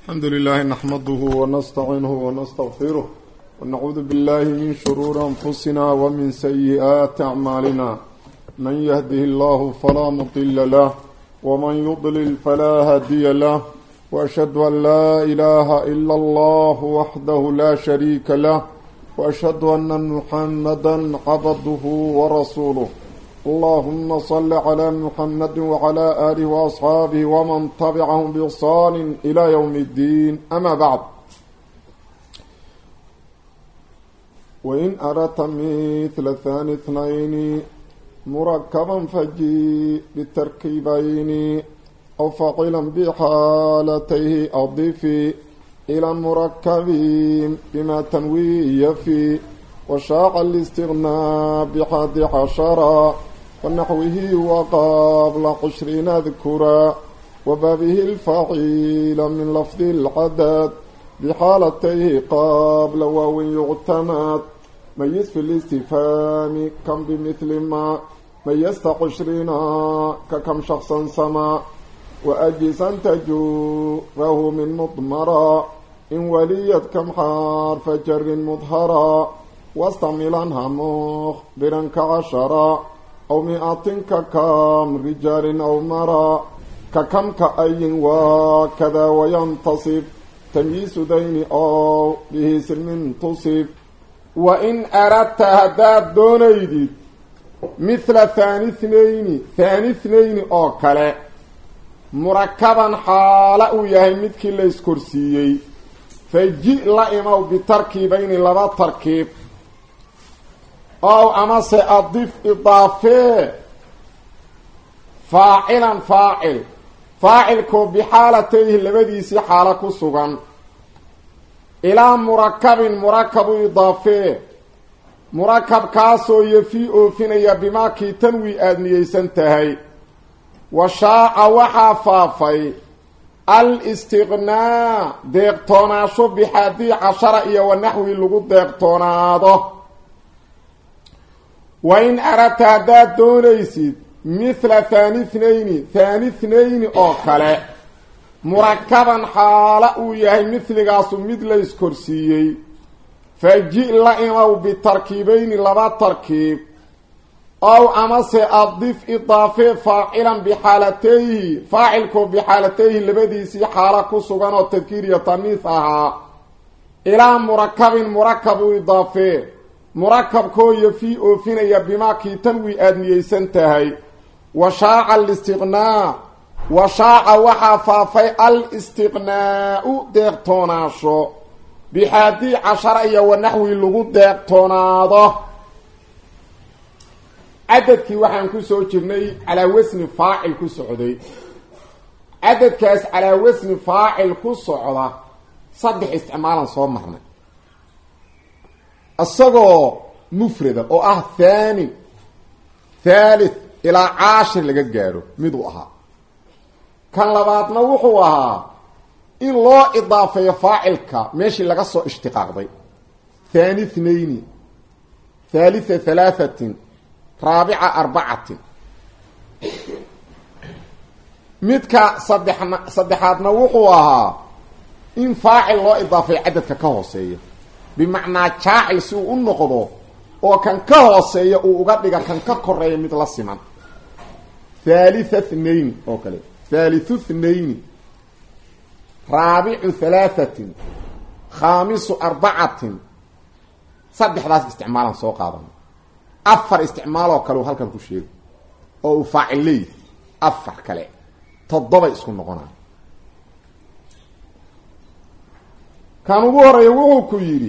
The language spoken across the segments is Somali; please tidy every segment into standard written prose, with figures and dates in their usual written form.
الحمد لله نحمده ونستعينه ونستغفره ونعوذ بالله من شرور أنفسنا ومن سيئات أعمالنا من يهده الله فلا مضل له ومن يضلل فلا هادي له وأشهد أن لا إله إلا الله وحده لا شريك له وأشهد أن محمدا عبده ورسوله اللهم صل على محمد وعلى آله وأصحابه ومن تبعهم بإحسان إلى يوم الدين أما بعد وإن أردت مثل ثاني اثنين مركبا فجيء بالتركيبين أو فاعلا بحالتيه أضيفي إلى مركب بما تنوي في وشاق الاستغناء بحد عشرة ونحوه وقابل 20 ذكرا وبابه الفعيل من لفظ العدد بحالتيه قابل واو يعتمد ميز في الاستفهام كم بمثل ما ميزت 20 ككم شخصا سما وأجزا تجوره من مضمرا إن وليت كم حرف جر مظهرا واستعملانها مخبرا كعشرا أو 100 ككم رجال أو مرا ككم كأي وكذا وينتصب تمييز دين أو به سلم تصب وإن أردت هداد دونيدي مثل ثاني اثنين أو كلا مركبا حالا يهي مثل ليس كرسيي فجئ لئمو بتركيبين لبا تركيب أو أما سأضيف إضافة فاعلا فاعلكو بحالتيه لبديسي حالكو سغن إلى مركب إضافة مركب كاسو يفيء فينيا بما كي تنوي آدمي سنتهي وشاء وحافافي الاستغناء ديقتوناشو بحادي 10 ونحوي لغو ديقتوناده وإن أردت هداد دونيسيد مثل ثاني اثنين أوكالي مركبا حالا ويهي مثل قاسو مثل اسكرسيي فجئ لئمو بتركيبين لبا تركيب أو أما سأضيف إضافة فاعلا بحالتيه فاعلكو بحالتيه لبديسي حالكو سغان والتذكير يتنيثها إلى مركب إضافة مركب كو يفيء فينيا بما كي تنوي آدمي سنتهي وشاع الاستغناء وشاع وحافافي الاستغناء ديقتوناشو بحادي 10 ونحوي لغو ديقتوناده عددكي waxaan ku soo jirnay ala wasni faa'il ku socday cadadkaas ala wasni faa'il ku socda saddex isticmaalan soo marnay asagoo mufrada oo ah thani thalith ila 10 laga gaaro mid uu ahaa kan labaadna wuxuu ahaa in loo idaafeeyo faa'ilka meeshii laga soo ishtiqaaqday thani اثنين ثالث 3 رابعة 4 مدك صدحاتنا وحوها إن فاعل الله إضافي عددك كهوسية بمعنى شاعل سوء النقضو وكان كهوسية وقدك كان كقرية مثل السمان ثالث 2 أوكالي ثالث 2 رابع 3 خامس 4 صدح راس استعمالا سوق هذا أفر استعماله كلو هلكن ku sheego oo faacilay afar kale toddoba isku noqonaa kan ugu horeeyo wuxuu ku yiri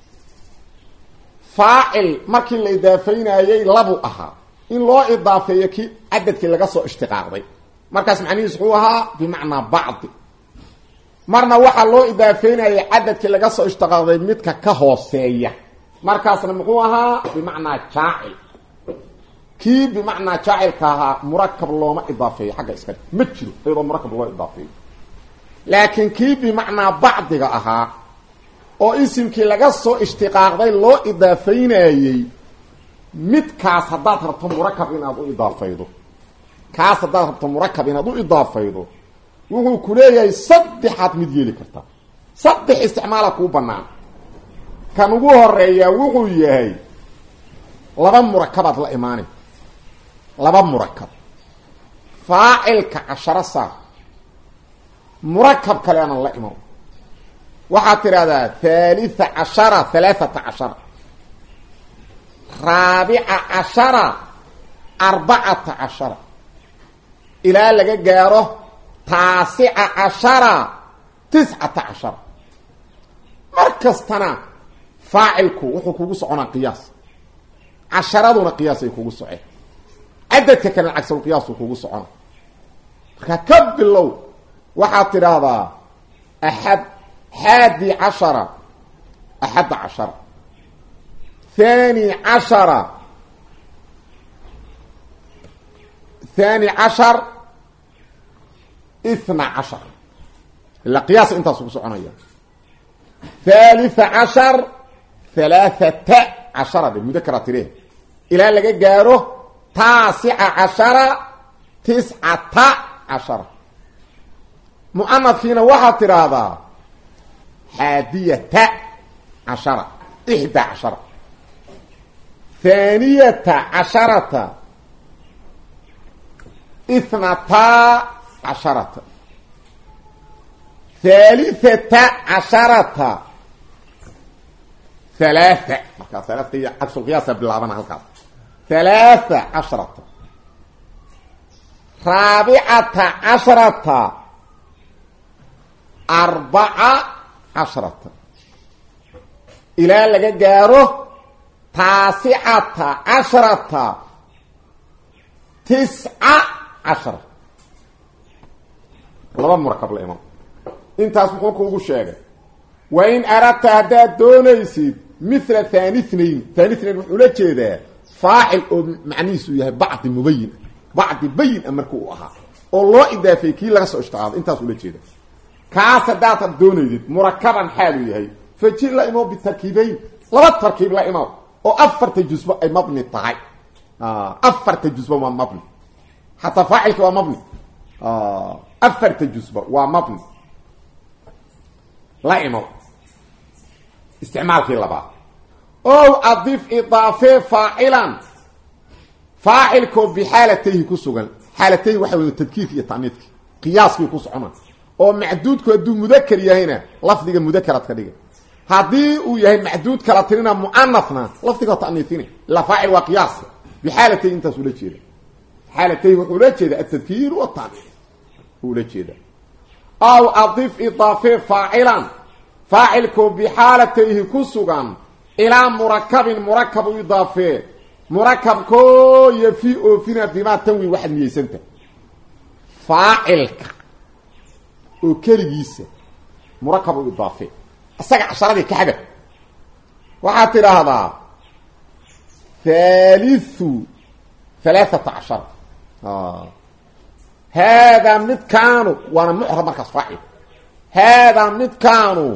faa'il markii la idaafeynayay labu aha in loo idaafeeyo ki cadadkii laga soo ishtiqaaqday markaas macnihiisu wuxuu ahaa bimaana ba'd marna waxa loo idaafeynayay cadadkii laga soo ishtiqaaqday midka ka hooseeya markaasna muxuu ahaa bimaana jaa'il kii bimaana jaa'ilka ahaa murakkab looma idaafeeyo xagga iska ma jiro iyadoo murakkab loo idaafeeyo laakiin kii bimaana bacdiga ahaa oo isimkii laga soo ishtiqaaqday loo idaafeynayay midkaas haddaad rabto murakkab inaad u idaafaydo kaas haddaad rabto murakkab inaad u idaafaydo wuxuu ku leeyahay saddexaad mid yeeli kartaa صدح استعمالها كو بنان كان ugu horeeya wuxuu yahay laba murakabad la iimaanay laba murakab faa'ilka 10 sa murakab kale aan la iimaan waxa tirada 13 رابعة 14 إلى لغا غيره 19 مركزتنا فاعلكو وحو كوغو سocona قياس 10 قياس كوغو سocay عددك كان عكس القياس كوغو سocona marka kabilo waxa tirada 11 12 12 القياس انت سوقنيا 13 بالمذكرة تريه الى لغا غارو 19 مؤنث فينا waxa tirada 11 11 ثانية 10 12 ثالثة 10 ثلاثة عكس القياس بالعبانة هالكاس 13 رابعة 14 إلى لغا غارو 19 لبا مركب الإمام انت اسمحوك وقو الشيء وإن أردت هداد دونيسيد مثل ثاني اثنين وحولة كده فاعل معنيسو يهي بعض مبين بعض بين أمركو أها الله إذا في كي لغسو اشتغال انت اسمحوك كده كاسة داتا دونيسيد مركبا حالو يهي فجي لا إمام بالتركيبين لبا التركيب لا إمام وأفرت جزء أي مبني الطعي أفرت جزء ومبني حتى فاعلك ومبني أفرت جزء ومبني لا إمام استعمال في اللبا أو أضيف إضافة فاعلا فاعلك بحالته كسوغل حالته وحول التذكير في التعنيتك قياس في كسعنا أو معدودك ودو مذكر يهينا لفظك مذكرة كديك هذه ويهي معدود كراترنا مؤنثنا لفظك تعنيتين لا فاعل وقياس بحالته انت سولة جيدة حالته وحولة جيدة التذكير والتعنيت حولة جيدة أو أضيف إضافة فاعلا فاعلك بحالته كسوغان إلى مركب إضافة مركب كو يفي فينا بما تنوي واحد ميسنته فاعلك وكريس مركب إضافة الساقع 10 دي كحبة وحاطر هذا 13 هذا مد كانوا وانا محرم مركز فاعل هذا مد كانوا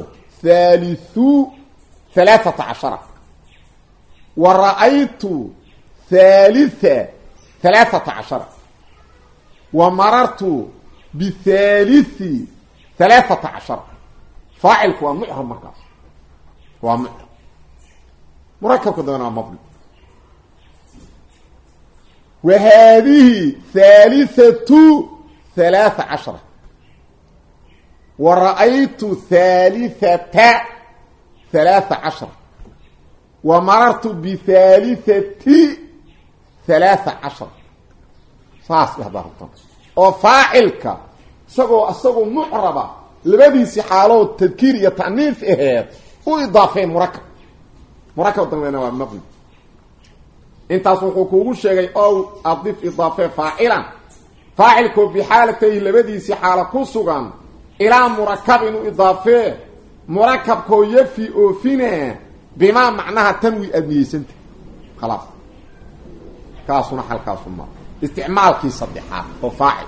13 ورأيت 13 ومررت بثالث 13 فاعلك ومحرم مركز ومحرم مركب كدنا مبني وهذه 13 ورأيت 13 ومررت بثالثة 13 فاصل هذا الطن وفاعلك سقو معربة لبديسي حالو التذكير يتعنيف إهيد وإضافة مركب دمنا مبني انت سوقو شيء او اضيف اضافه فاعلا فاعلك بحالته لبديسي حاله كسغان الى مركب اضافه مركب كو يفي اوفينه بما معناها تنوي ادنيسنت خلاص كاسنا حل كاسما استعمال كي صدحات وفاعل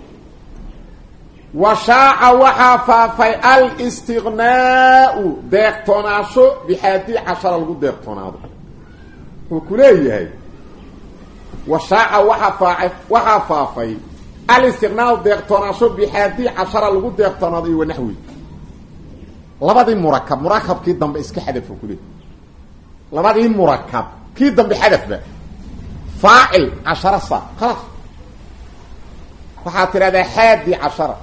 وشاع وحفا في الاستغناء ديقتوناشو بحادي 10 لغو ديقتونادو وكليه وشاع وحفا في الاستغناء ديقتوناشو بحادي 10 لغو ديقتونادو ونحوي labadii murakab kii dambe iska xadafo kulay labadii murakab kii dambe xadafba faa'il 10 sa خلاص waxaa tirada 11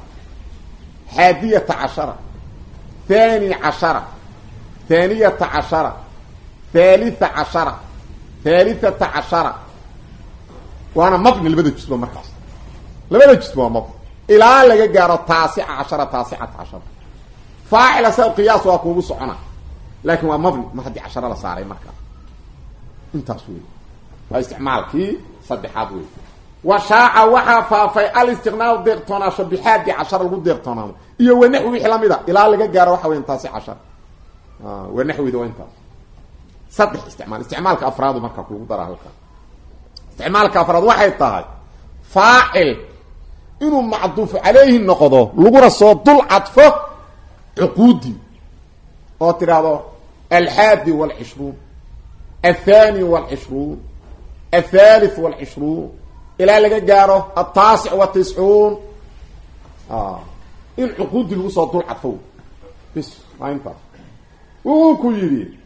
11 12 13 13 13 وانا مبني لبدا جسم مركز لبدا جسم مبني الى لغا غارو 19 فاعل سو قياس وكو سخنا لكن هو مبني ما حد 10 لا صاري مركز انت سوي واستعمالك صدحات وي وشاع وحفا في الاستغناء ديرتونا شبيحات 10 لو ديرتونا iyo wanaxwi xlamida ila laga gaaro waxa weyn taasi 10 wanaxwi doonta صدح استعمالك افراد marka ku dara halka استعمالك افراد waxay tahay فاعل inuu macduuf alayhi noqdo lagu raso dul cadfo uqudi oo tirado الحادي والعشرون الثاني والعشرون الثالث والعشرون الى laga gaaro التاسع والتسعون in uqudi lagu soo dul cadfo bis ma inta uu ku yiri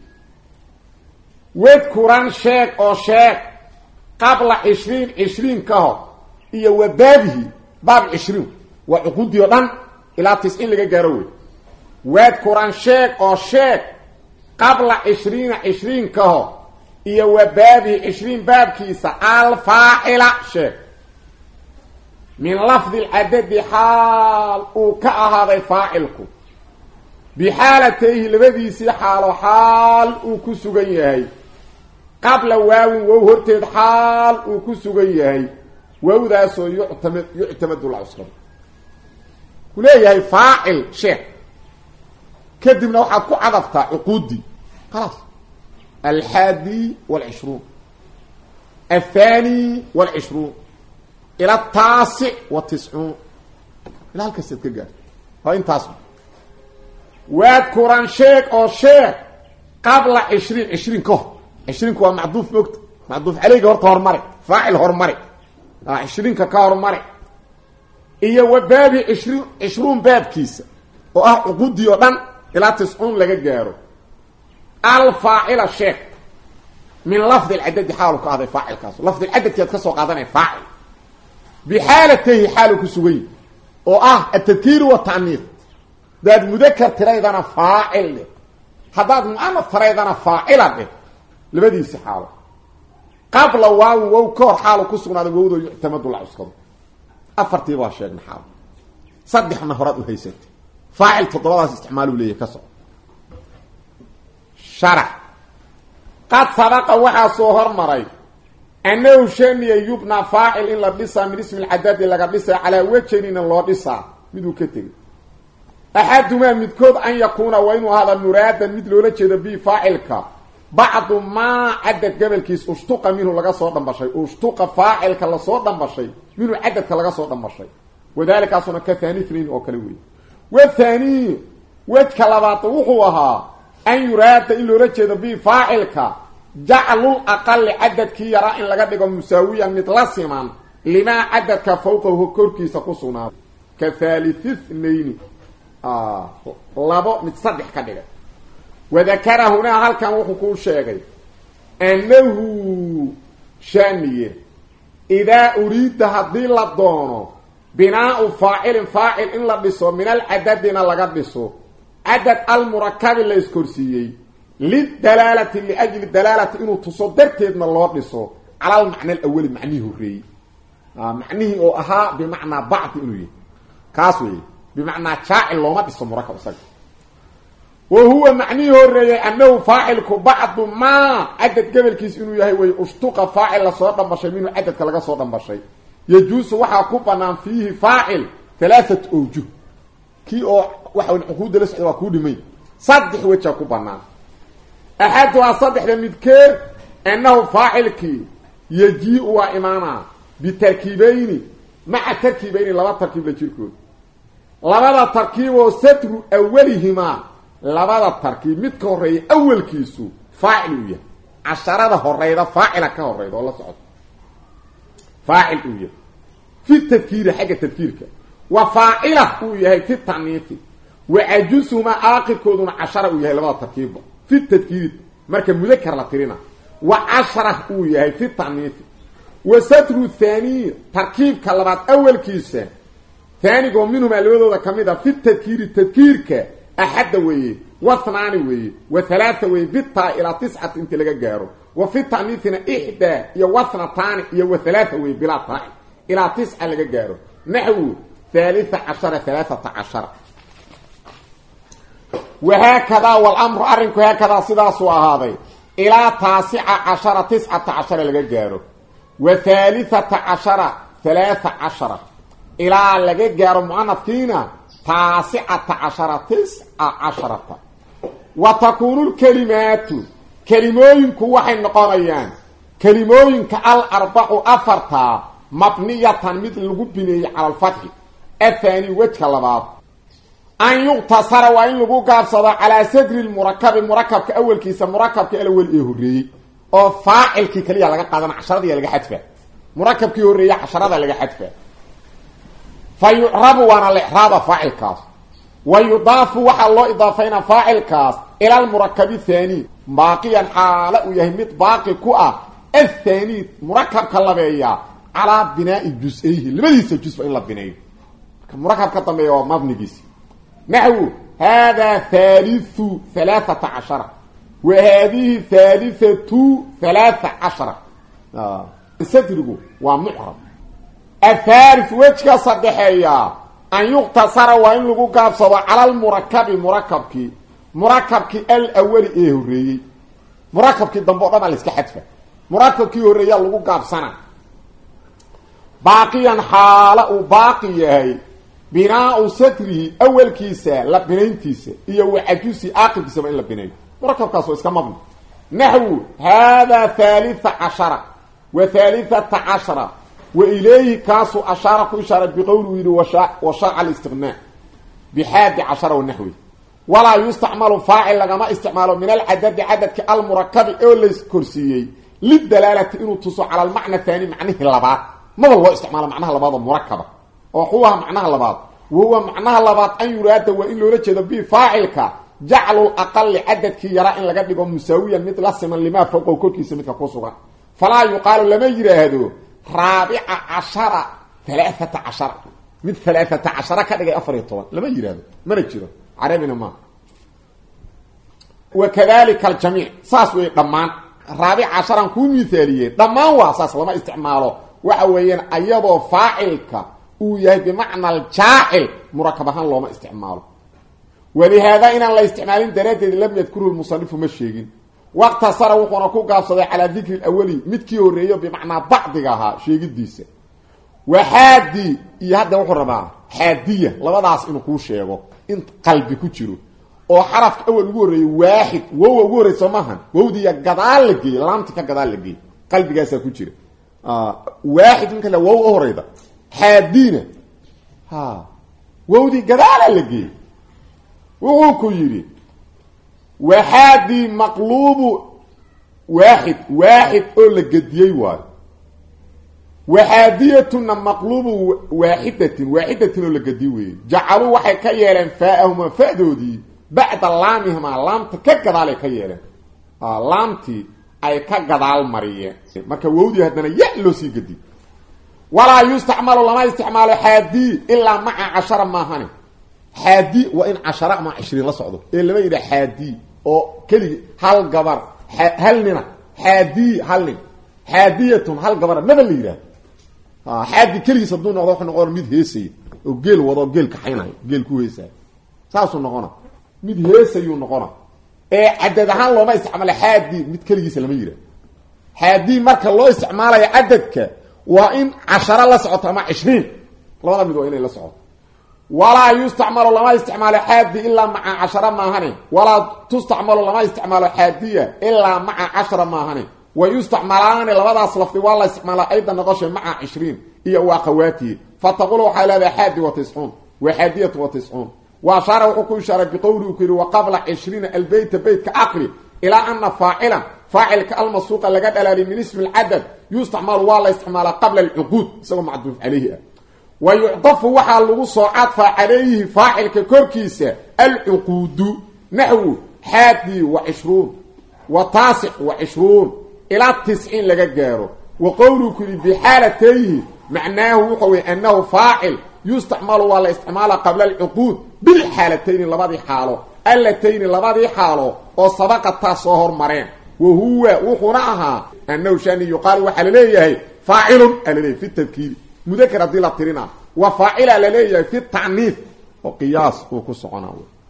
وذكران شيك او شيك قبل 20 كهو iyo wabaabihi baab 20 wa uqudi yodan ila 90 laga gaaro وذكران شيك او شيك قبل 20 كهو iyo wabaabihi 20 baabkiisa الفاعل شيك من لفظ العدد حال او كهذا فاعلكم بحالته لبديسي حال او كسغن yahay قبل واو هرتد حال او كسغن yahay واو ذا سو يعتمد العصر كليه فاعل شيء كدبنا waxa ku cadafta uqudi خلاص الحادي والعشرون الثاني والعشرون الى التاسع والتسعون الى هالكسد كجار هاي انتاس وذكران شيك او شيك قبل 20 كه 20 هو معطوف وقت معطوف عليه هورت هرمري فاعل هرمري 20 كهرمري ايه وبابي 20 باب كيس او عقودي ودن الى 90 لغا غيرو الفاعل الشيك من لفظ العدد حاله هذا فاعل كاس لفظ العدد كسو قادني فاعل بحالته حاله كسوي او التذكير والتعنيف ده مذكر تريدنا فاعل هذا مؤنث تريدنا فاعل لبدي حاله قبل واو كور حاله كسغناد وودو يعتمد العسكر افرتي با شيغن حال صدح نهرات وهيست فاعل تضواس استعماله ليه كسو شرح قد سبق وحاسو هرمري انه شن يبنى فاعل الا بسم من اسم العدد لغا بس على وجهين لو دسا ميدو كتغ احدهما مدكود ان يكون وين هذا مرادا مد لولا جيده بي فاعلك بعض ما عدد قبل كيس اشتق منه لغا سو دنبشي اشتق فاعلك لا سو دنبشي منه عدد لغا سو دنبشي وذلك اصلا كثاني اثنين او كلوي والثاني وكلابات وحوها ان يراد ان لولا جيده بي فاعلك جعل الاقل عدد كي يرى ان لغا دغو مساويا متلاسما لما عدد كفوقه كركيس كسونا كثالث اثنين لابو متصدح كدغ وذكر هنا هل كان وحكو شيغي انه شانيه اذا اريد هذه لدونه بناء فاعل ان لبسوا من العدد لغا دسو عدد المركب اللي اسكرسيي للدلاله لاجل الدلاله انه تصدرت من لو دسو على المعنى الاول معنيه الري معنيه او اها بمعنى بعض انه كاسوي بمعنى شاعل لو ما دسو مركب صح وهو معنيه الري انه فاعل بعض ما عدد قبل كيس انه يحيى وي اشتق فاعل لو دنبشي من عدد لغا سو دنبشي يجوز waxa ku banaan fihi fa'il ثلاثه اوجه كي او waxa uquud la socdo ku dhimay saddex waxa ku banaan ahad wa saddex midkeed انه فاعل كي يجي وامانا بتركيبين مع تركيبين لا تركيب لجيركود labada tarkiib oo satru awwalihima labada tarkiib mid ka horeeyay awwalkiisu fa'il u yahay 10 horeyda fa'ila ka horeyda la socdo فاعل في التذكير حاجه تذكيرك وفاعله هو يحيى في التعنيف وعجزهما آخر كودون 10 ويهي لبدا تركيبه في التذكير مركا مذكر لترينا و10 ويهي في التعنيف وستر الثاني تركيب كلمات أول كيسة ثاني قوم منهم الوضوء كميدا في التذكير كأحد ويه واثنان ويه وثلاثة ويه بالطاء إلى 9 انت لقى جارو وفي التعنيفنا 1 يوثنتان يوثلاثة ويه بلا طاء إلى 9 لقى جارو نحو 13 وهكذا والأمر أرنك هكذا صداسوا هذا إلى 19 لقى جارو و13 13 إلى لقى جارو معنفكينا 19 وتكون الكلمات كلموينك وحي نقريان كلموينك الأربع أفرتا مبنية مثل الغبنية على الفتح الثاني وجه اللباب أن يغتصر وإن لغو قابصد على سدر المركب كأول كيسا مركب كأول إيهوري أو فاعل كي كليا لغا قادم 10 دي لغا حدفة مركب كي هوري 10 دي لغا حدفة فيعرب وانا الإحراب فاعل كاس ويضاف وحا الله إضافين فاعل كاس إلى المركب الثاني باقيا حالا ويهمت باقي كؤا الثاني مركب كاللبيا على بناء الجزئيه لماذا الجزء إلا بناء مركب كاللبيا ومبني جيسي نحو هذا 13 وهذه 13 سترقوا ومحرم الثالث وجه صدحية أن يقتصر وإن لغو قابصد على مركبك الأول إيهوري مركبك الدنبوء طبعا لسك حدفة مركبك إيهوري لغو قابصنا باقيا حالة باقية بناء ستره أول كيسة لبنين كيسة إيهو عجوسي آخر كيسة وإن لبنين مركب كاسو اسكا مبني نحو هذا 13 و13 وإليه كاسو أشارك إشارة بقوله وشاع الاستغناء بحاد 10 والنحوي ولا يستعمل فاعل لغما استعماله من العدد عدد كالمركب أو كرسيي للدلالة إنه تصو على المعنى الثاني معناه اللبات ما هو استعمال معناها اللبات مركبة وحوها معناها اللبات وهو معناها اللبات أن يراد وإن يراد به فاعلك جعلوا الأقل عدد كي يرى إن لقد يقوم مساويا مثل السمن لما فوقه كل كيسة مثل قصوها فلا يقال لما يجري هذا 13 مثل 13 كده أفريطوان لما يجري هذا ما نجره عربنا ما وكذلك الجميع ساسوي ضمان 14 كون مثاليه ضمان واساس لما استعماله وحويين ايضا فاعلك وياه بمعنى الجاعل مركبها لما استعماله ولهذا ان الله استعمالين درجه لم يذكره المصنف مشيغين وقت صار وقنا كو قابسده على ذكر الاولي مدكي هوريو بمعنى بعضها شيغديسه وحادي يهدا و خربا حاديه لبداس انو كو شيغو انت قلبي ku jiro oo xarafka awal ugu horeeyay waahid wow ugu horeeyay samahan wowdiya gadaal lagi laamta ka gadaal lagi qalbigaasa ku jira waahid inka la wow horeeyda haadina wowdi gadaal lagi wuxuu ku yiri wahadi maqlub واحد oo la gadiyay waa وحاديتنا مقلوب واحدة oo la gadi weey jacaluu waxay ka yeeleen faa'ahuma fa'doodi bacda laamihima laamta ka gadaal ka yeeleen laamti ay ka gadaal mariyeen marka wowdi hadana ya loo sii gadi wala yustacmalu lama isticmaalo haadi illa ma'a 10 maahane haadi wa in 10 ma 20 la socdo ee lama yiri haadi oo kali hal gabar hal nina haadi hal nin haadiyatun hal gabar ma la yiraahdo حد كلي صدون نقدر نقول ميد هيسي او جيل ودا جيل كحيناي جيل كو هيسا ساسو نقونا ميد هيسي يو نقونا اي عددها لو ما استعمل حادي ميد كليس لما يرا حادي marka loo isticmaalayo cadadka waa in 10 la socoto ama 20 labada mid waa inay la socoto wala yustacmalu lama isticmaalo حادي illa ma'a 10 ma ahani wala tustacmalu lama isticmaalo حاديه illa ma'a 10 ma ahani ويستعملان لبداس لفظ والله استعمال ايضا نقش مع 20 هي واخواتي فتقولوا حال 91 وحاديه 90 واشار وحكو اشاره بقوله كل وقبل 20 البيت بيت كاخر الى ان فاعل كالمسوق لقد على من اسم العدد يستعمل والله استعمال قبل العقود سواء معدوف عليه ويعطف وحا لغو صعطف عليه فاعل ككركيسة العقود نحو 21 و29 إلى 90 لغا وقوله بحالتيه معناه هو أنه فاعل يستعمل ولا استعمال قبل العقود بالحالتين لبادي حاله اللتين لبادي حاله وسبقت تصهر مرين وهو وقرأها أنه شان يقال وحل ليه فاعل ليه في التذكير مذكر عبد الله ترينا وفاعل ليه في التعنيف وقياس وكسقنا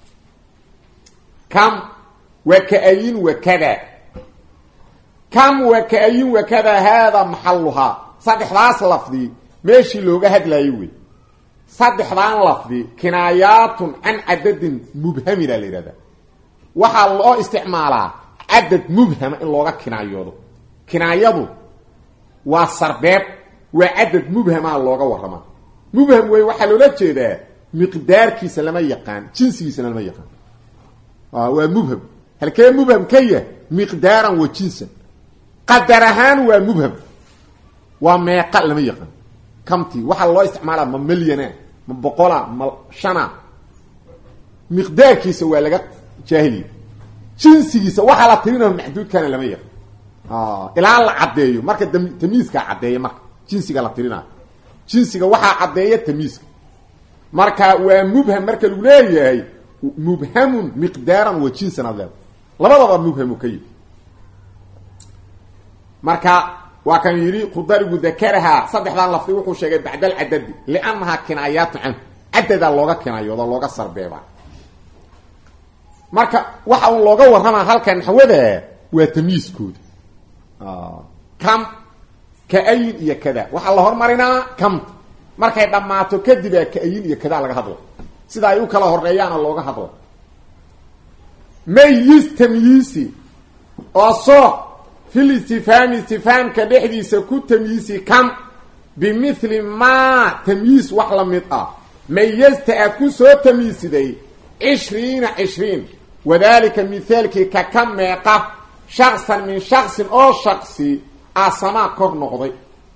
كم وكأين وكذا كم وكأين وكذا هذا محلها صدح راس لفظي ماشي لوغا هدلايوي صدح ران لفظي كنايات عن عدد مبهم لليرده waxa loo isticmaalaa adad mubham in looga kinaayado kinaayadu waa sarbeeb waa adad mubham looga warama mubham way waxa loo jeedaa miqdaarkiisa lama yaqaan jinsigiisa lama yaqaan waa mubham halkee mubham kaya miqdaaran wa jinsan qadarahan waa mubham waa meeqa lama yaqaan kamti waxa loo isticmaalaa ma milyana ma boqola ma shana miqdaarkiisa waa laga جاهلي جنسيسا waxa la tirinayo maxduud kana lama yaqaan ila la cadeeyo marka tamyiiska cadeeyo marka jinsiga la tirinayo jinsiga waxa cadeeyo tamyiiska marka waa mubham marka lagu leeyahay mubhamun miqdaran wa jinsan adab labadaba mubham kay marka waa kan yiri qudarigu dakaraha saddexdan lafdi wuxuu sheegay bacdal adad li'annaha kinayat an adada looga kinayo looga sarbeeba marka waxa uu looga warrama halkan hawada waa tamyiiskooda kam ka ayin iyo kada waxa la hormarinaa kam markay dhamaato kadib ka ayin iyo kada laga hadlo sida ay u kala horeeyaan looga hadlo mayis tamyiisi oo soo fil istifham ka dhexdiisa ku tamyiisi kam bimithli ma tamyiis wax la mid ah mayista ku soo tamyiisiday 20 وذلك مثالك ككم ميقف شخصا من شخص او شخصي اسما كور نقضي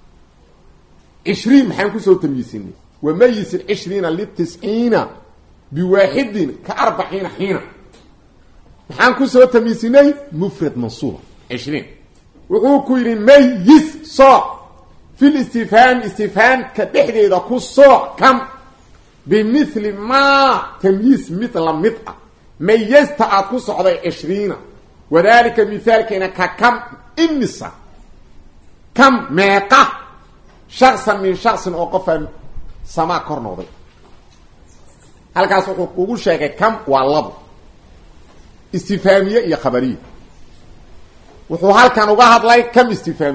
20 محن كسو تمييسني وميز 20 لل90 بواحد ك40 حين محن كسو تمييسني مفرد منصوب 20 وهو كيري ميز صا في الاستفهام كدحديده كسو كم بمثل ما تمييز مثل مطأ ميزت أكو صعدي 20 وذلك مثالك إنك كم إنسا كم ميقا شخصا من شخص أوقف سما كورنوضي هل كاسو قوقول شيء كم والله استفهامية يا خبرية وحو هل كانوا قاعد لاي كم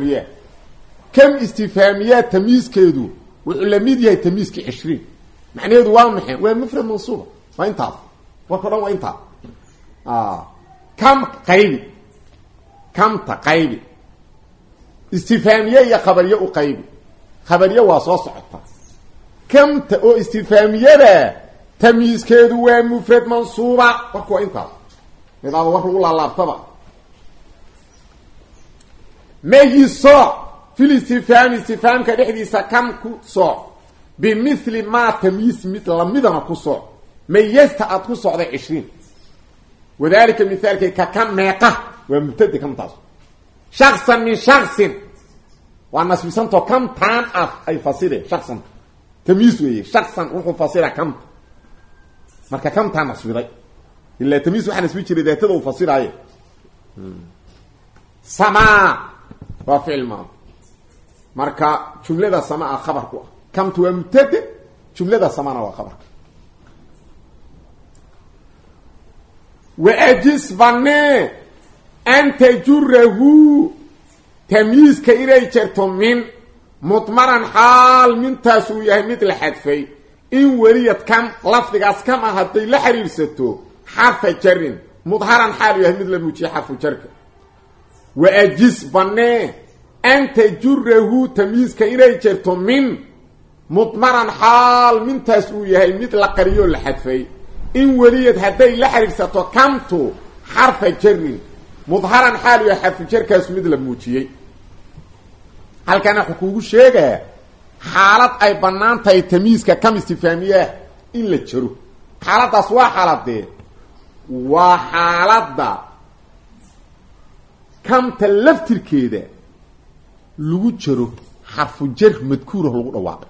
استفهامية تمييز كيدو والعلمية تمييز كي 20 معنى يدو وامحين ومفرد منصوبة ما انت عارف وكذا وانت كم قيب كم تقيب استفهاميه يا خبريه وقيب خبريه واسوسعطه كم او استفهاميه ده تمييز كيدو ومفرد منصوبه وكو انت اذا وروا الله طبعا ما يصع في الاستفهام كدحديسا كم كصع بمثل ما تمييز مثل مدنا كصع ميزت أتكو صعدة 20 وذلك مثالك ككم ميقه ومبتدي كم تاسو شخصا من شخص والناس بيسانتو كم تان أي فصيلة شخصا تميزه شخصا روحو فصيلة كم مركا كم تان أصبري إلا تميزه حنا سبيتش رداته وفصيلة أيه سماء وفعل ما مركا جملة سماء خبر كم تو مبتدي جملة سماء وخبر وأجس بني أن تجره تمييز كإلي جرتم من مطمرا حال من تاسويه مثل حدفي إن وريت كم لفظك كم هدي لحرير ستو حرف جر مظهرا حال مثل الموتي حرف جر وأجس بني أن تجره تمييز كإلي جرتم من مطمرا حال من تاسويه مثل قريو الحدفي إن وليت هدي لحرفته كمتو حرف جر مظهرا حال حرف جر كاس مثل موجيه هل كان حقوق الشيء xaalad ay bannaan tahay tamyiiska kam istifhaamiyaah in la jaro xaaladaas waa xaaladee waa xaaladda kamta laftirkeeda lagu jaro xarfu jar madkuurah lagu dhawaaqay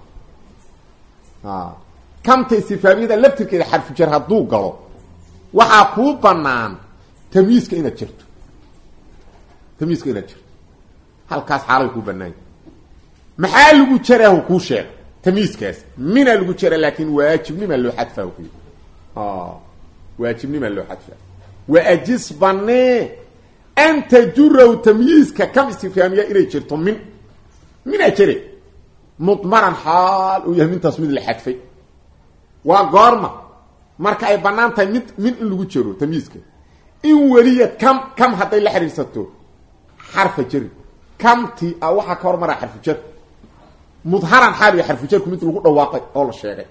kamta istifhaamiyada laftirkeeda xarfu jar hadduu galo waxaa kuu bannaan tamyiiska inaad jarto tamyiiska inaad jarto halkaas xaalay kuu banaanya maxaa lagu jaraahu kuu sheeg tamyiiskaas minaa lagu jara laakin waajibnimaa loo xadfaa ku yii waajibnimaa loo xadfaa waajis banee an tajuraw tamyiiska kam istifhaamiya inay jirto minaa jare mudmaran xaal uu yahay mintaas mid la xadfay waa goorma marka ay banaan tahay min in lagu jaro tamyiiska in weliya kam hadday la xiriirsato xarfa jari kamti a waxaa ka hormaraa xarfu jar mudharan xaal iyo xarfu jarku mid lagu dhawaaqay oo la sheegay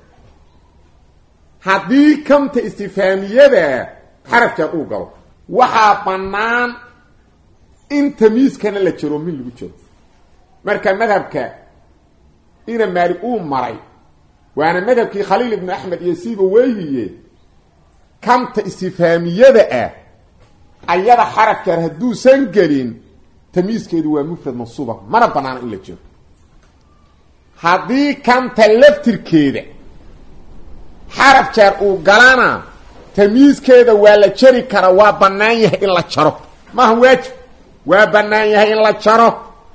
haddii kamta istifhaamiyada xaraf jar uu galo waxaa bannaan in tamyiiskana la jaro min lagu jaro marka madhabka ina maalik uu maray waana madhabkii khaliil ibnu axmed iyo siiba weyiye kamta istifhaamiyada ah ayada xaraf jar hadduusan gelin tamyiiskeedu waa mufrad mansuuba mana banaana in la jiro haddii kamta laftirkeeda xaraf jaar uu galana tamyiiskeeda waa la jari kara waa bannaan yahay in la jaro maaha waajib waa bannaan yahay in la jaro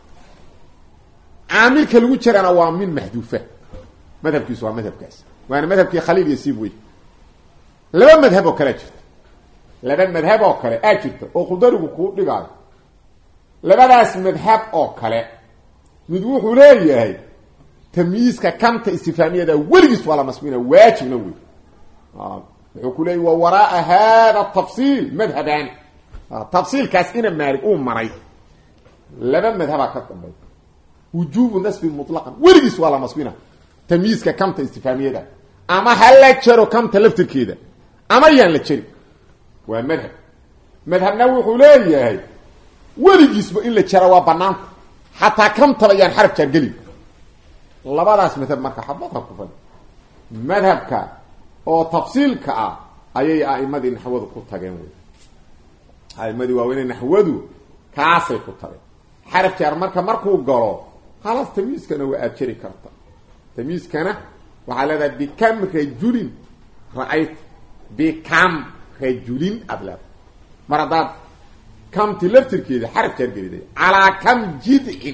caamilka lagu jarana waa min maxduufa madhabkiisu waa madhabkaas waana madhabkii khaliil iyo siibwey laba madhab oo kale jirta laba madhab oo kale aa jirta oo khudarigu kuu dhigaayo labadaas madhab oo kale mid wuxuu leeyahay tamyiiska kamta istifhaamiyada weligiis waa la masbina waajibna wey wuxuu ku leeyahy wa waraaa hada tafsiil madhaban tafsiilkaas ina maalik uu maray laba madhabaa ka dambay wujuubu nasbi mutlaqan weligiis waa la masbina tamyiiska kamta istifhaamiyada ama ha la jaro kamta laftirkeeda ama yaan la jari waa madhab madhabna wuxuu leeyahay weligiisba in la jara waa banaanta xataa kamtaba yaan xaraf jaar gelin labadaas madhab marka xabadha ku fadhi madhabka oo tafsiilka ah ayay a'imadii naxwadu ku tageen wey a'imadii waaweynee naxwadu kaasay ku tageen xaraf jaar markuu galo khalaas tamyiiskana waa aad jari karta tamyiiskana waxaa leedahay bikam rajulin ra-ayt bikam rajulin aad leedahay mar haddaad kamti laftirkeeda xaraf jaar geliday calaa kam jidcin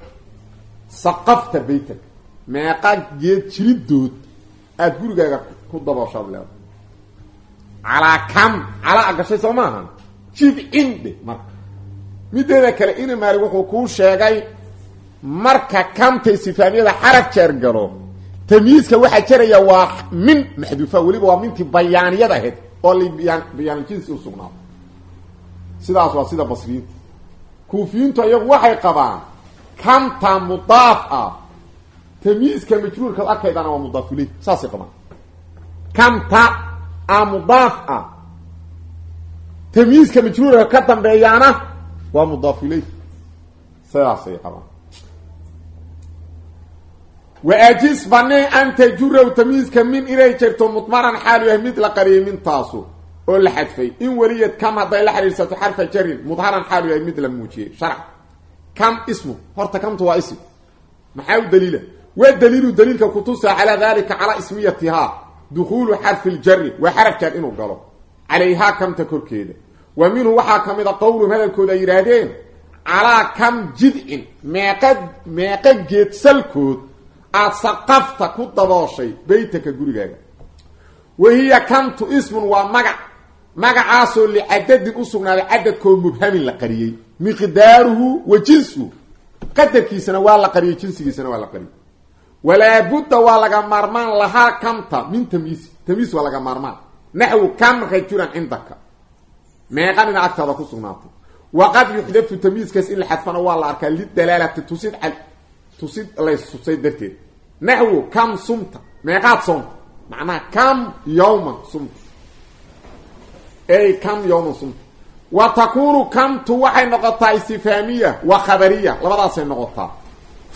saqafta baytaka meeqa geed jiridood aada gurigaaga ku dabooshaad leedahay calaa kam calaa gashay soo maahan jidcin dhe marka mideeda kale ina maalik wuxuu kuu sheegay marka kamta istifhaamiyada xaraf jaar galo tamyiiska waxaa jaraya waa min maxduufa weliba waa mintii bayaaniyada ahayd oo bayaan jinsi u sugnaado sidaas waa sida basriyiinta kuufiyiintu iyagu waxay qabaan kamta mudaaf ah tamyiiska majruurkaad arkaydana waa mudaaf ileyh saasay qabaan kamta a mudaaf ah tamyiiska majruurka ka dambeeyaana waa mudaaf ileyh sidaasay qabaan waajis banee an tajuraw tamyiiska min inay jirto mudmaran xaalu yahay mid la qariyay mintaasu oo la xadfay in weliyad kam hadday la xiriirsato xarfa jarin mudharan xaalu yahay mid la muujiyey sharc kam ismu horta kamtu waa ism maxaa u daliila waa daliilka kutusa calaa dalika calaa ismiyatihaa dukhuulu xarfi ljari waa xaraf jar inuu galo calayhaa kamta korkeeda wa minhu waxaa ka mid a qowluhum hadalkooda ay yidhaahdeen calaa kam jidcin meeqa geedsalkood aad saqafta ku dabooshay baytaka gurigaaga wahiya kamtu ismun waa magacaasoo licadadin u sugnaaday cadadkoo mubhamin la qariyey miqdaaruhu wa jinsuhu qadarkiisana waa la qariyey jinsigiisana waa la qariyey walaa budda waa laga maarmaan lahaa kamta min tamyiis waa laga maarmaan naxwu kam rajulan cindaka meeqanina agtaada ku sugnaatay waqad yuxdafu tamyiiskaas in la xadfana waa la arkaa lidalaalati tusid laystusay darteed naxwu kam sumta meeqaad soomta macnaha kam yawman sumta ay kam yawman sumta wa takunu kamtu waxay noqotaa istifhaamiya wa khabariya labadaasay noqotaa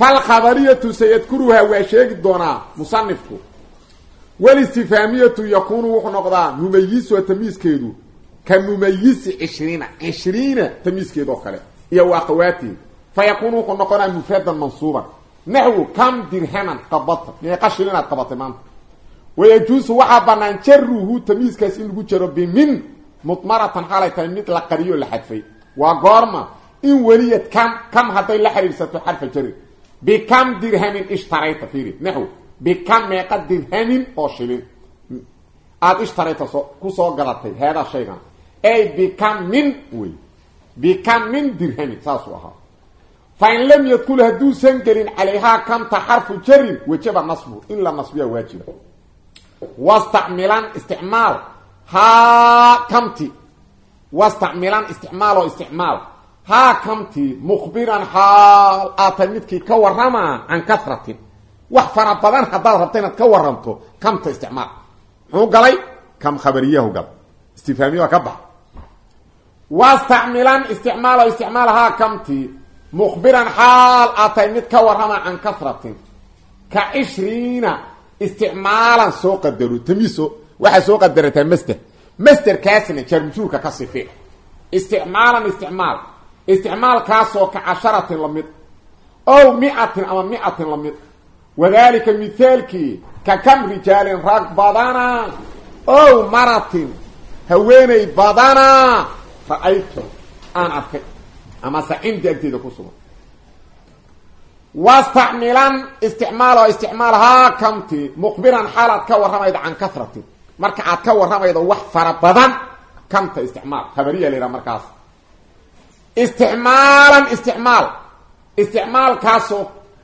فالخبرية سيذكرها وشيك دونا مصنفكو والاستفهامية يكون وحنقضا مميز وتمييز كيدو كمميز 20 تمييز كيدو قال يا واخواتي فيكون وحنقضا مفردا منصوبا نحو كم درهما قبضت يعني قشلنا قبضت مان ويجوز وحبنا نشره تمييز كاسين لغو جرو بمن مطمرة حالة مثل قريو لحدفي وقارما إن وليت كم حتى لحريرسة حرف الجر بكم درهم اشتريت فيه نحو بكم ميقى درهم او شلين اشتريت كسو غلطي هذا شيء اي بكم من وي بكم من درهم ساسوها فإن لم يدخل هدو سنجل عليها كم تحرف الجر وجب نصبه إلا نصبيه واجب واستعملان استعمال ها كمتي واستعملان استعمال واستعمال ها كمتي مخبرا حال آتمتكي كورما عن كثرة وحفر بدن حضار ربطين كورمتو كمت استعمال هو قالي كم خبريه قال استفهاميه وكبع واستعملان استعمال واستعمال ها كمتي مخبرا حال آتمت كورما عن كثرة ك20 استعمالا سوق الدرو تميسو waxa soo qadarata master kaasina jarmjuurka ka sifee استعمال كاسو ك10 لمد او 100 او 100 لمد وذلك مثالك ككم رجال راق بدانا او مرة هويني بدانا فايت انا افك اما سعين دي كسو واستعملان استعمالها كمتي مخبرا حالات كورميد عن كثرة marka aad ka waramaydo wax fara badan kamta isticmaal khabariya leeyahay markaas استعمال كاسو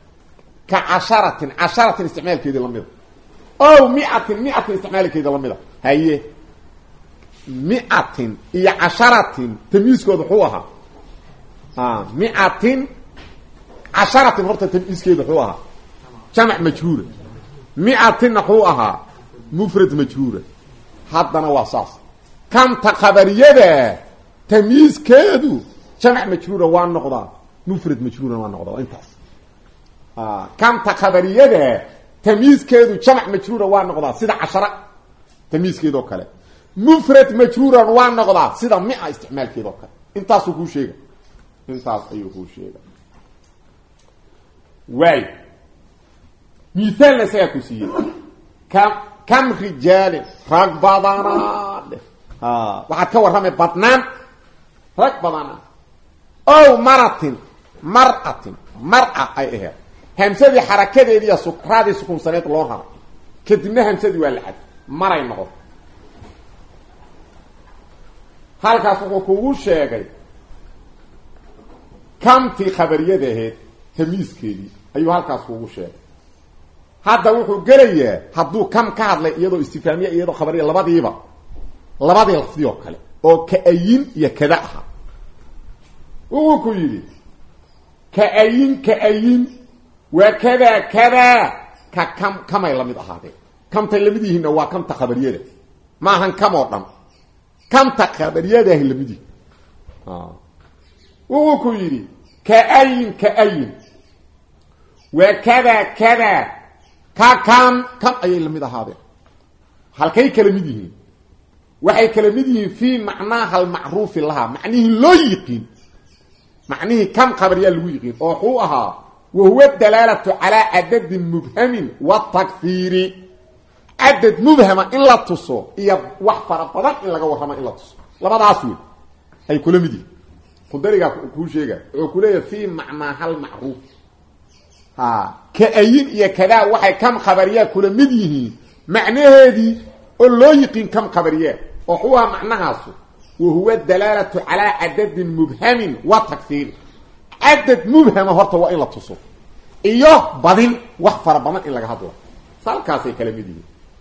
ك10 استعمال كده لمده او 100 استعمال كده لمده هي 100 هي 10 تمييزكود حوها 100 10 horta تمييزكود حوها جمع مجرور 100 نحوها مفرد مجرور حدنا واساس كم تخبريه تمييز كيدو جمع مجرور وان نقضا مفرد مجرور وان نقضا انتاس كم تخبريه تمييز كيدو جمع مجرور وان نقضا سيده 10 تمييز كيدو كله مفرد مجرور وان نقضا سيده 100 استعمال كيدو كله انتاس كو شيغا انتاس ايو كو شيغا واي مثال سيكوسيه كم رجال راق بدانا waxaad ka waramay badnaan rag badana oo mar'a ay ahayd hamsadii xarakadeedii iyo sukraadii sukunsaneed loo raro kadibna hamsadii waa la xad maray noqon halkaas wuxuu kugu sheegay kamti khabariyada ahayd tamiiskeedii ayuu halkaas kugu sheegay hadda wuxuu gelayaa hadduu kam ka hadlay iyadoo istifhaamiye iyadoo khabariye labadii lafdiyo kale oo kaayin iyo kada aha uu ku yiri kaayin wa kada ka kamay lamid ahaade kamtay lamidihiina waa kamta khabariyada ma ahan kamo dhan kamta khabariyada ah lamidi uu ku yiri kaayin wa kada كم أي لمدة هذا هل كي كلمته وحي كلمته في معناها المعروف لها معنيه لا يقين معنيه كم خبرية لا يقين وحوها وهو الدلالة على عدد مبهم والتكثير عدد مبهم إلا تصو هي وحفر بضان إلا قوة إلا تصو لما دعسوه هي كلمته قدرك كل شيء وكلية في معناها المعروف كأين يا كذا وحي كم خبريه كل مديه معناهدي لو يقين كم خبريه وهو معناها وهو الدلاله على عدد مبهم وتكثير عدد مبهم هرته وإلا تصو ايوه بدين وحفر بما إلا هدو سالكاسي كلمدي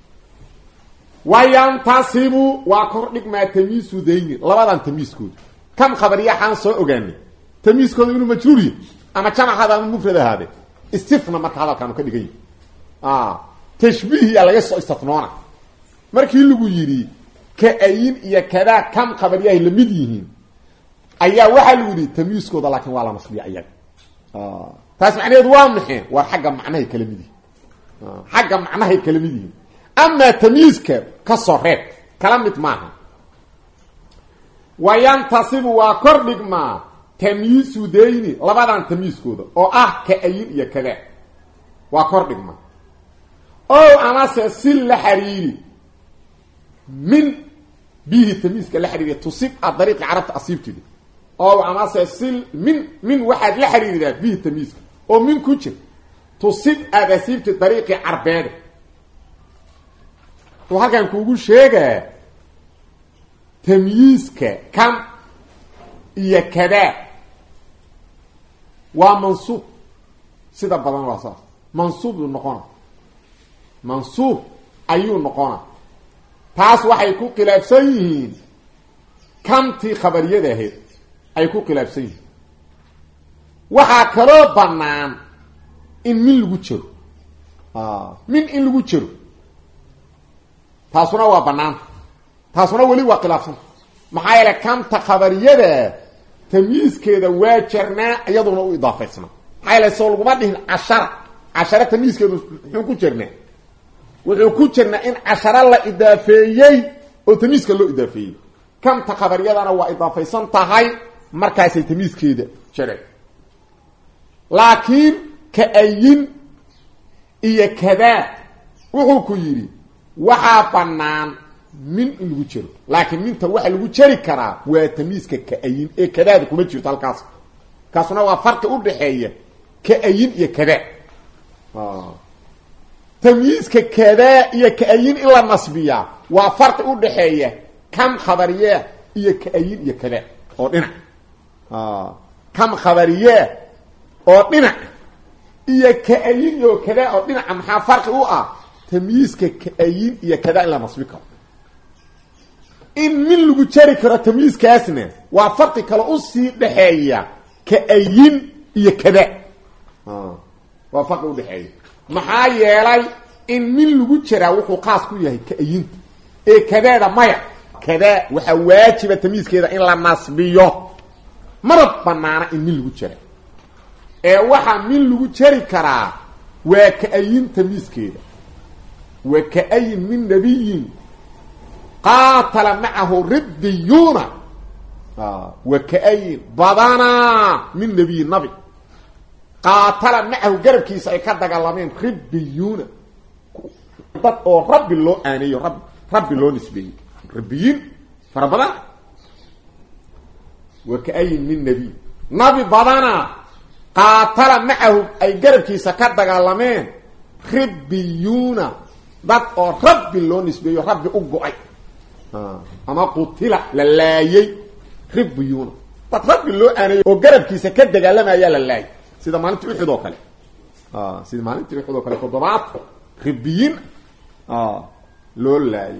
وينتصب وكردك ما تمييز دين لبدان تمييز كود كم خبريه حان سو اوغاني تمييز كود انه مجروري اما كان هذا مفرد هذا استثناء ما هذا كانوا كدغي تشبيه على يسو استثناء markii lagu yiri kaayin iyo kada kam khabariyahay lamid yihiin ayaa waxa lagu yiri tamiiskooda laakiin waa la nasbiya ayaga taas macnaheedu waa maxay war xagga macnahay kala mid yihiin xagga macnahay kala mid yihiin ama tamyiizka ka soo reeb kala mid maaha wayantasibu waa kordhigma tamyiizu deyni labadan tamyiizkooda oo ah ka ayin iyo kada waa kordhigma oo amase sil la xariiri min bihi tamyiizka la xariiri tusib dariiq arabta asiibtida oo amase sil min waxaad la xariiridaa bihi tamyiizka oo min ku jir tusib asiibti dariiqi arbeed to halkan kuugu sheegaa tamyiizka kam iyo kada waa mansuub sida badan waa saas mansuub noqona mansuub ayuu noqona taas waxay ku khilaafsan yihiin kamtii khabariyada ahayd ay ku khilaafsan yihiin waxaa kaloo bannaan in min lagu jiro min in lagu jiro taasuna waa bannaan taasuna weli waa khilaafsan maxaa yeele kamta khabariyada tamyiizkeeda waa jarnaa iyaduna u idaafaysna maxaa yeele soo laguma dhihin cashara tamyiizkeedu muxuu ku jirnaa wuxuu ku jirnaa in cashara la idaafeeyey oo tamyiizka loo idaafeeyey kamta khabariyadana waa idaafaysan tahay markaasay tamyiizkeeda jareen laakiin ka ayin iyo kadaa wuxuu ku yidhi waxaa bannaan min in lagu jiro laakiin minta waxa lagu jari karaa waa tamyiizka ka ayin ee kadaada kuma jirto halkaas kaasuna waa farqi u dhaxeeya ka ayin iyo kada tamyiizka kada iyo ka ayin in la nasbiyaa waa farqi u dhaxeeya kam khabariye iyo ka ayin iyo kada oo dhinac kam khabariye oo dhinac iyo ka ayin iyo kada oo dhinac maxaa farqi u ah tamyiizka ka ayin iyo kada in la nasbi karo in min lagu jari karo tamyiizkaasna waa farqi kale u sii dhaxeeya ka ayin iyo kada waa farqi u dhaxeeya maxaa yeelay in min lagu jiraa wuxuu qaas ku yahay ka ayinta ee kadaada maya kada waxa waajiba tamyiizkeeda in la nasbiyo marad banaana in min lagu jira ee waxa min lagu jari karaa waa ka ayin tamyiizkeeda wa ka ayin min nabiyin qaatala macahu ribbiyuuna wa ka ayin badana min nabiyin nabi qaatala macahu garabkiisa ay ka dagaalameen ribbiyuuna dad oo rabbi loo aaneeyo rabbi loo nisbeeyey rabbiyin fara badan wa ka ayin min nabiy nabi badana qaatala macahu ay garabkiisa ka dagaalameen ribbiyuuna dad oo rabbi loo nisbeeyo rabbi u go-ay ama qutila la laayay ribbiyuuna dad rabbi loo aaneeyo oo garabkiisa ka dagaalamaya la laayay sida maalintii uxud oo kale sida maalintii uxud oo kale toddobaad ribbiyin loo laayay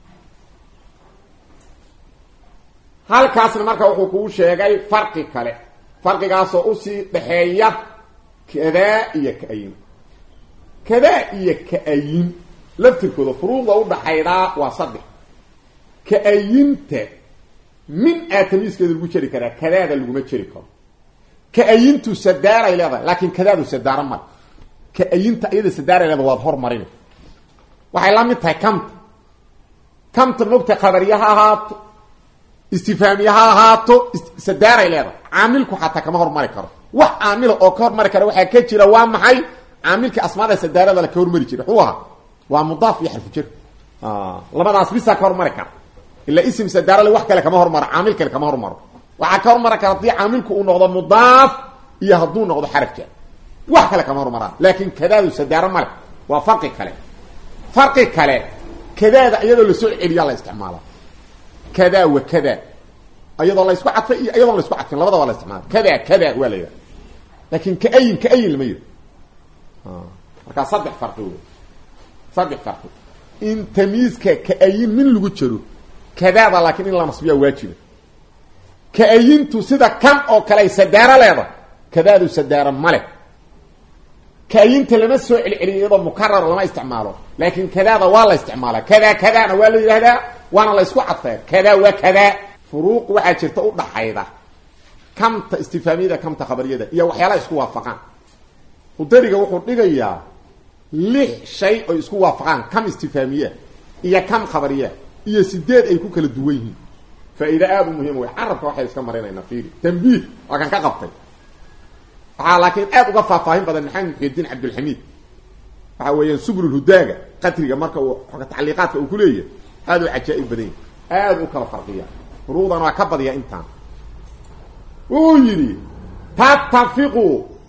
halkaasna marka wuxuu kuu sheegay farqi kale farqigaasoo usii dhaxeeya kadaa iyo ka-ayin kadaa iyo ka-ayin laftirkooda furuuqda u dhaxaydaa waa saddex ka-ayinta min tamyiizkeeda lagu jari karaa kadaada laguma jari karo ka-ayintu sadaaray leedahay laakiin kadaadu sadaaro male ka-ayinta iyada sadaaray leedahay waad hormarin waxay la mid tahay kamta mogta khabariya ha ahaato istifaamiya ha ahaato sadaaray leedahay caamilku xataa kama hormari karo wax caamila oo ka hormari kara waxaa ka jira waa maxay caamilkii asmaada sadaarada la ka hormari jiray wuxuu ahaa waa mudaaf iyo xarfu jar labadaas bisaa ka hormari kara ilaa ism sadaarale wax kale kama hormaro caamil kale kama hormaro waxaa ka hormari kara haddii caamilku uu noqdo mudaaf iyo hadduu noqdo xaraf jar wax kale kama hormaraa laakiin kadaadu sadaaro male waa farqi kale kadaada iyadoo la soo celiyaa la isticmaala kada wa kada iyadoo la isku cadfay iyo iyadoo la isku cadfin labada waa la isticmaala kada waa la yidhaha laakiin ka-ayin lama yidhi markaa saddex farqi in tamyiizka ka-ayin min lagu jaro kadaada laakiin in la nasbiyaa waajiba ka-ayintu sida kan oo kale ay sadaaro leeda kadaadu sadaaro male ka-ayinta lama soo celceliyo iyadoo mukarar lama isticmaalo laakiin kadaada waa la isticmaalaa kadana waa la yidhahdaa waana la isku cadfaya kada wa kada furuuq waxaa jirta u dhaxayda kamta istifaamiyada kamta khabariyada iyo waxyaalaha isku waafaqaan qudariga wuxuu dhigayaa 6 shay oo isku waafaqaan kam istifhaamiya iyo kam khabariya iyo 8 ay ku kala duwan yihiin faa'iido aad u muhiim ah arabka waxay iska mareynayna fiiri tanbiih waa kan ka qabtay laakiin aad uga faahfaahin badan maxamed muxidiin abdul hamid waxa weeyaan subul hudaaga qadriga marka uu xoga tacliiqaadka uu ku leeyahay aad u ajaa'ib badan aad u kala farqiya furuudan waa ka badiya intaan uu yiri tattafiqu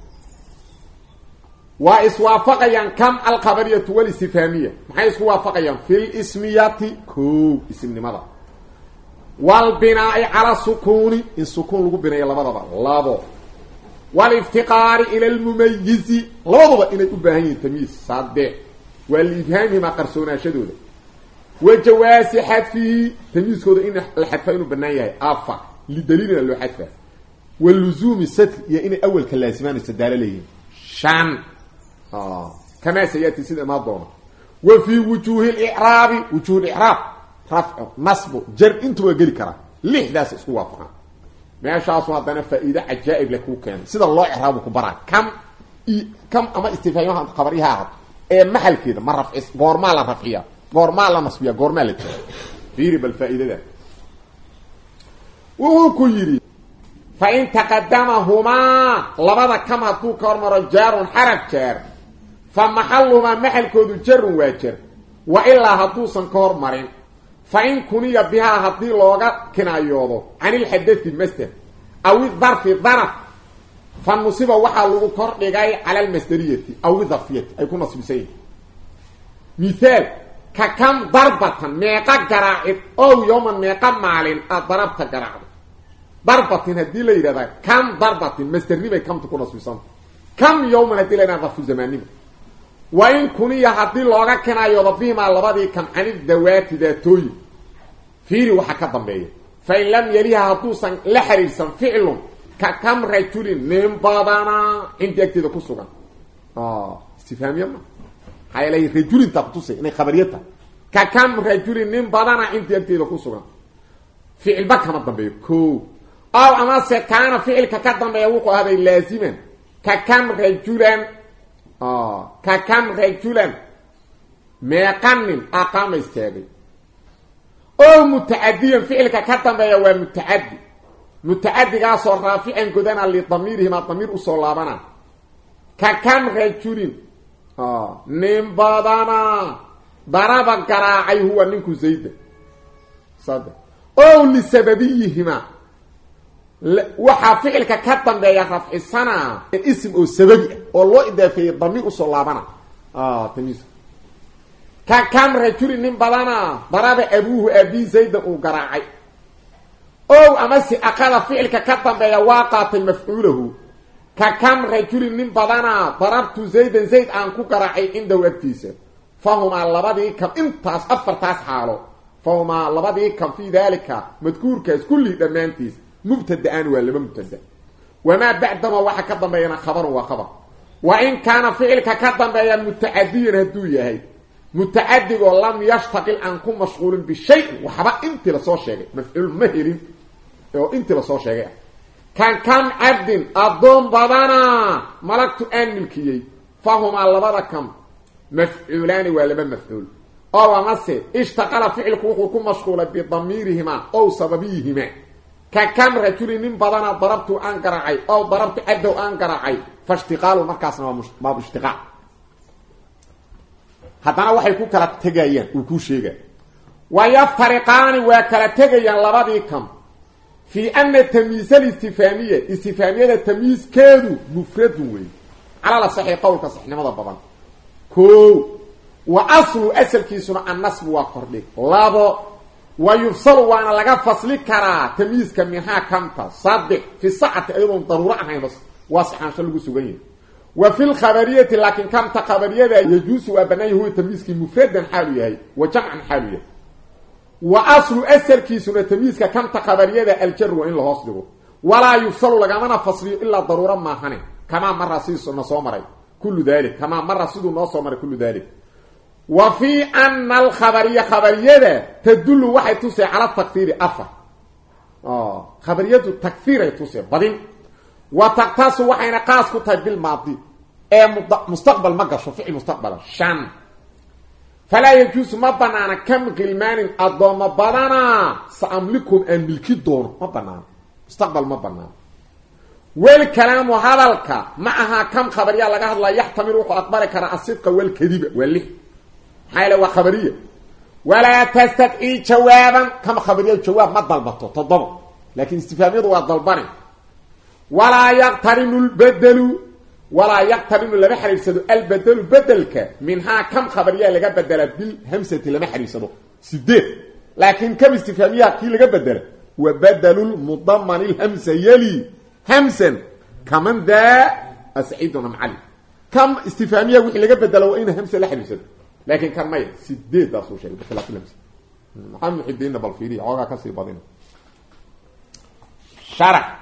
wa iswaafaqayan kam al-khabariyatu wal istifhamiyya maxay isku waafaqayan fil ismiyati ku ismnimada wal binaa'i ala sukuni in sukun lagu binayo labadaba labo wal iftiqari ila al mumayyiz labadaba inay u baahan yihiin tamyiz saade wal ibhami ma qarsoonashadooda wa jawaasi hadfi tamyizkooda in la hadfa inuu banaan yahay afa li dalilina loo hadfa wal luzumi satr ya in awwalka laasimaan istidala leeyihiin shan كما سيأتي سيد ما دونا وفي وجوه الإعراب وجوه الإعراب رفع نصب جر انتو وقلي كرا ليه داس اسكوا وافقا ما شاء الله فإذا عجائب لكو كان سيد الله إعرابك برا كم أما استفايوها خبريها محل كده مرة رفع غورمالا رفعية غورمالا نصبية غورمالا فيري بالفائدة ده وهو كيري فإن تقدمهما لبدا كما تو كورمر جار حرف جار فمحلهما محل كودو جر واجر وإلا هدوسا كورمرين فإن كنية بها هدي لوغا كنايوضو عن الحدث المستر أو الظرف ظرف فالمصيبة وحا لغو كورنغاي على المسترية أو الظرفية أي يكون نصب سيء مثال ككم ضربة ميقا قراعد أو يوما ميقا مالين ضربت قراعد ضربة هدي ليرا كم ضربة مسترنيبه كم تكون نصب كم يوما هدي لنا ظرف زمانيبه وإن كنية هدي لوغا كنا يضبهما لبدي كم عن الذوات ذاتوي فيري وحكا ضمبيه فإن لم يليها هدوسا لحريسا فعل ككم رجل نمبادانا انت اكتده كسوغا استفهام يما هاي لي رجل تقتصي اني خبريتها ككم رجل نمبادانا انت اكتده كسوغا فعل بكما ضمبيه كو أو أما سكان فعل ككدم بيوقع هذا اللازما ككم رجلا ككم رجلا ما قنن أقام استاغي أو متعديا فعل ككدم بيوقع متعدي قاصر رافعا قدنا لضميرهما الضمير أصولابنا ككم رجل نمبادانا ضرب قراعي هو ننكو زيدا صدق أو لسببيهما waxa ficilka ka dambeeya rafcisana ism oo sabab oo loo idaafeeyay damiir u soo laabana tamiis ka kam rajul nin badana daraba abuhu abi zayd uu garaacay oo amasi aqala ficilka ka dambeeya waaqatay mafcuulahu ka kam rajul nin badana darabtu zaydan zayd aan ku garaacay inda waqtiisa fahuma labadii kam intaas afartaas xaalo fahuma labadii kam fi dalika madkuurkaas kulli dhamaantiis مبتدأان ولا مبتدأ وما بعدما واحد كدن بينا خبر وخبر وإن كان فعلك كدن بينا متعديا هدوية هي متعدي ولم يشتغل عنكم مشغول بالشيء وحبا انت لصو شيء مفعول مهري او انت لصو شيء كان عبد الضم بدنا ملكت ان ملكيي فهم على بركم مفعولان ولا مفعول او امس اشتغل فعلك وكم مشغول بضميرهما او سببيهما ككم رجل من بدنا ضربت انقرعي او ضربت ادو انقرعي فاشتغال مركاسنا ما باشتغال hadana waxay ku kala tagayaan uu ku sheegay ويفترقان وكلا tagayaan labadii kam في ان تمييز الاستفهاميه التمييز كانوا مفرد وي على صحيح قولك صحنimada badan كو واصل كيسنا النصب وقرد لابو ويفصل وانا لغا فصل كرا تمييز كمها كمتا صدق في الساعه ايضا ضروره عنها بس واصحان شلو سغين وفي الخبريه لكن كمتا خبريه يجوز وبنيه هو تمييز مفردا حاليه وجمعا حاليه واصل كيسنا تمييز كمتا خبريه الجر وان له هوسدغو ولا يفصل لغا فصل الا ضروره ما هنه كما مر سيسنا سومري كل ذلك كما مر سيدو نو سومري كل ذلك وفي أن الخبرية خبرية تدل واحد توسي على التكثير أفر خبرية التكثير توسي بدين وتقتص واحد نقاس كتاب بالماضي مستقبل ما قشو فعل مستقبلا شان فلا يجوز ما بنانا كم غلمان أضم بنانا سأملكهم أن ملكي دون ما بنانا مستقبل ما بنانا والكلام هذا معها كم خبرية لقاها الله يحتمل روح أكبرك الصدق والكذب واللي حالة وخبرية ولا تستدعي جوابا كم خبرية جواب ما ضلبته تضبط لكن استفهامية هو الضلباني ولا يقترن البدل ولا يقترن لما حريصدو البدل بدلك منها كم خبرية لقى بدلت بالهمسة لما حريصدو سديت لكن كم استفهامية كي لقى بدلت وبدل المضمن الهمسة يلي همسا كمان دا أسعيدنا معلم كم استفهامية وحي لقى بدلوا إين همسة لا حريصدو لكن كان مايل سديت دا سو شيء بخلاف الهمسة محمد حدينا بالفيري عوغا كسي بعضنا شرع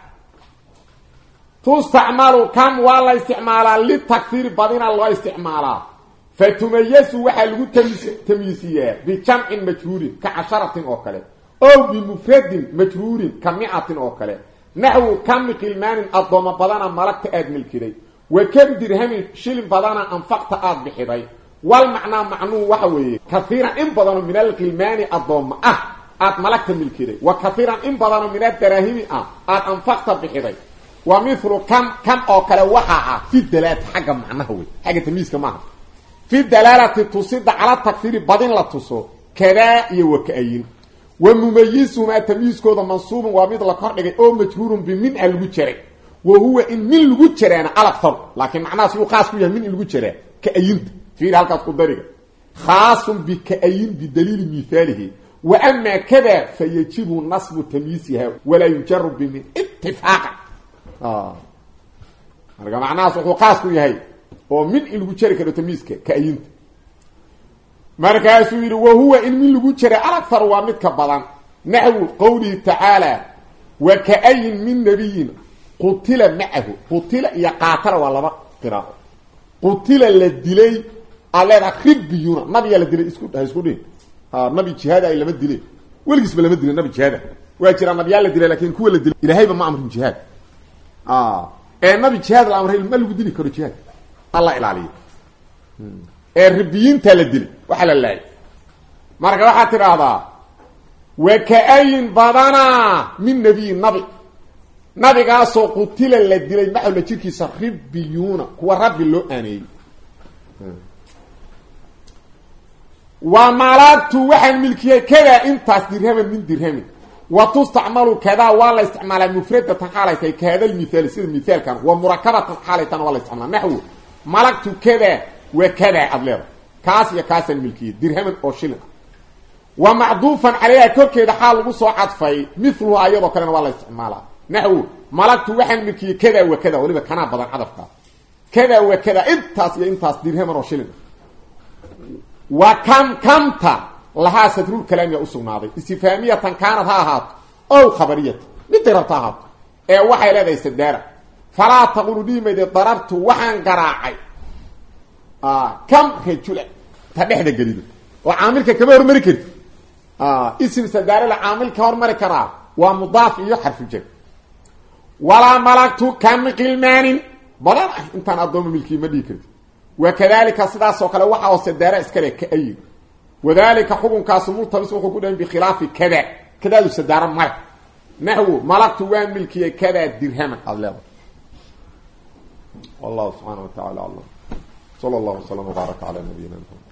تستعمل كم والله استعمالا للتكثير بدين الله استعمالا فتميز وحلو تمييزيه بجمع مجرور كعشرة أوكله أو بمفرد مجرور كمئة أوكله نحو كم كلمان الضم بدنا ملكت أدمل كده وكم درهم شيل بدنا أنفقت أد بحري والمعنى معنو وحوي كثيرا إن بدنا من الكلمان الضم أد ملكت من كده وكثيرا إن بدنا من الدراهم أد أنفقت بحري ومثل كم أوكل وحاء في الدلالة حاجة معناه حاجة تمييز كمان في الدلالة تصد على التكثير بدين لا تصو كذا يوكأين ومميز ما تمييز كذا منصوب ومثل قرن أو مجرور بمن الوجرة وهو إن من الوجرة أنا أكثر لكن معناه سلو خاص فيها من الوجرة كأين في هالك القدرية خاص بكأين بدليل مثاله وأما كذا فيجب نصب تمييزها ولا يجرب بمن اتفاقا marka macnaas wuxuu qaas ku yahay oo min lagu jari karo tamiiska kaayinta markaas uu yiri wahuwa in min lagu jari akthar wa mid ka badan nahwu qawli ta'ala wa ka'ayin min nabiyyin qutila ma'ahu qutila ya qatala wa laba qira qutila la dilay alada khibiyuna nabiga la dilay isku dhig nabi jihad ay lama dilay waligiis lama dilay nabi jihad waa jira nabiga la dilay laakiin kuwa la dilay ilaahay ba ma amrin jihad النبي جهاد الامر ما لو ديني كرو جهاد الله العلي الربيين تلدل وحل الله marka waxa tiraahdaa wakayn badana min nabi nabigaas oo qutila la dilay ma la jirkiisa ribiyuna kuwa rabbi loo aanay wa malatu waxan milkiyay kada intaas dirham min dirham وتستعمل كذا ولا استعمال مفردة حالتي كهذا المثال سيد المثال كان ومركبة حالتي ولا استعمال نحو ملكت كذا وكذا أبلغ كاس يا كاس الملكية درهم أو شلن ومعضوفا عليها كذا حال وصو عطفي مثله أيضا كان ولا استعمالها نحو ملكت وحن ملكية كذا وكذا ولما كان بدن عطفك كذا وكذا انتاس درهم أو شلن وكم كمتا لها سترول كلام يا أسو ناضي استفهامية كانت هاهات أو خبرية متربطها وحي لدى استدارة فلا تقولوا لي ماذا ضربت وحن قراعي كم هيتشولة تبعه ده قريبا وعاملك كبير مركز اسم استدارة لعامل كبير مركز ومضاف إيه حرف الجر ولا ملكت كم قلمان بلا انت نظم ملكي مديكرت وكذلك صداس وكلا وحا واستدارة اسكالي كأي وذلك حكم كاسمول طبس وحكم بخلاف كذا كذا الاستدارة مرك نحو ملكت وان ملكي كذا درهم الله والله سبحانه وتعالى الله صلى الله وسلم وبارك على نبينا محمد